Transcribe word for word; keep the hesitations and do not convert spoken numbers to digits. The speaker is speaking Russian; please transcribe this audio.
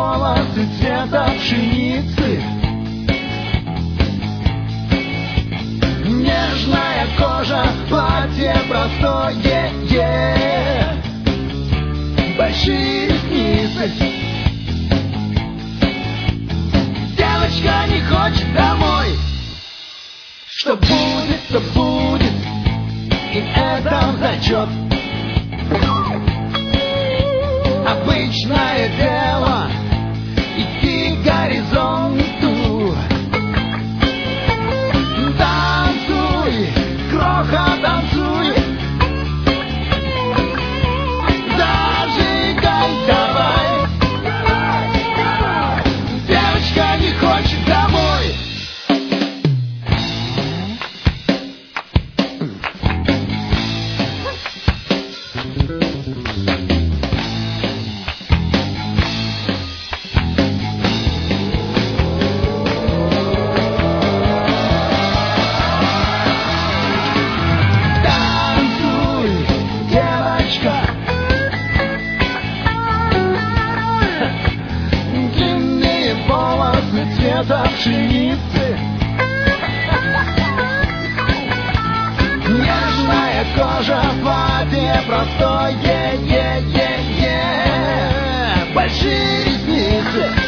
волосы цвета пшеницы, нежная кожа, платье простое, большие ресницы. Девочка не хочет домой. Что будет, то будет, и это в зачет. Обычное дело идти к горизонту. Танцуй, кроха, танцуй, зажигай, давай. Девочка не хочет домой. Цвета пшеницы, нежная кожа, платье простое, большие ресницы.